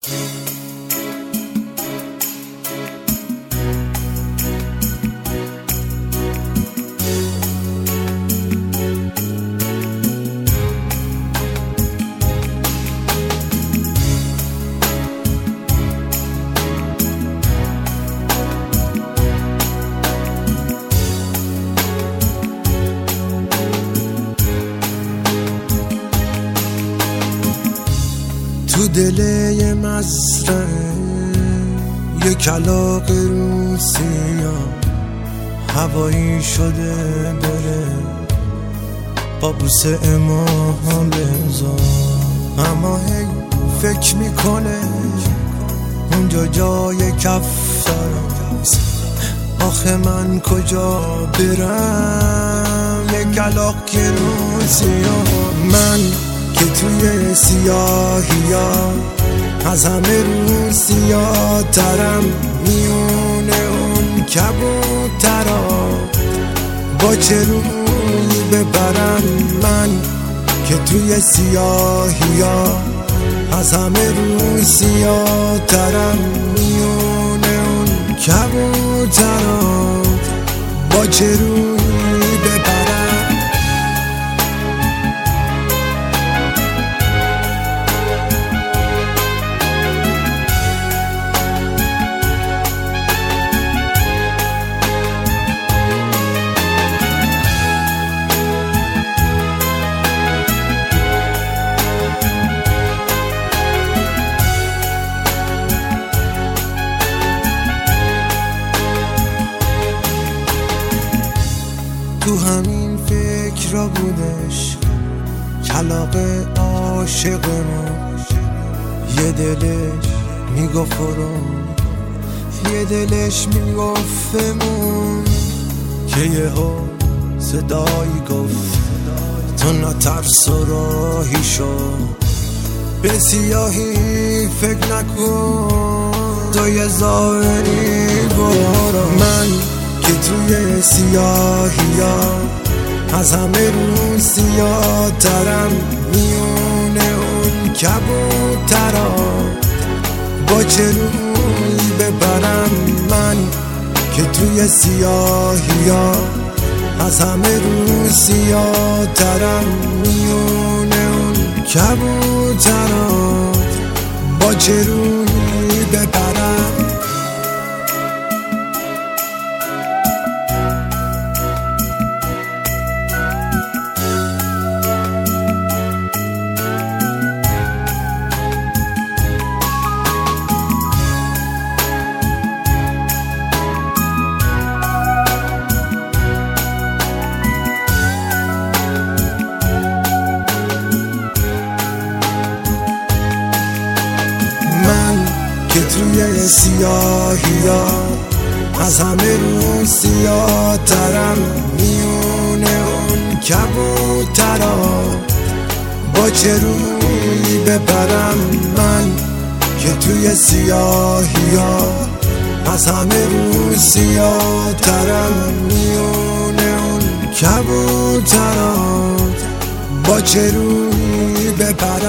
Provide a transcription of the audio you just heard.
تو دل یه مزرعه یه کلاغ روسیا هوایی شده بره با بوسه ماها بزار، اما هی فکر میکنه اونجا جای کفتراست، آخه من کجا برم؟ یه کلاغ که روسیا، من که توی سیاهیا از همه روسیا ترم، میونه اون کبوترا با چه روی ببرم؟ من که توی سیاهیا از همه روسیا ترم، میونه اون کبوترا با چه روی ببرم؟ تو همین فکر را بودش کلاغ عاشق ما، یه دلش میگفتم یه دلش میگفتمون که یهو صدایی گفت تو نترس و راهی شو، به سیاهی فکر نکن، تو یه ظاهری برو. من که توی سیاهیا از همه روسیا ترم، میونه اون کبوترا با چه روی ببرم؟ من که توی سیاهیا از همه روسیا ترم، میونه اون کبوترا با چه روی ببرم؟ که توی سیاهیا از همه روسیا ترم، میونه اون کبوترا با چه روی ببرم؟ من که توی سیاهیا از همه روسیا ترم، میونه اون کبوترا با چه روی ببرم؟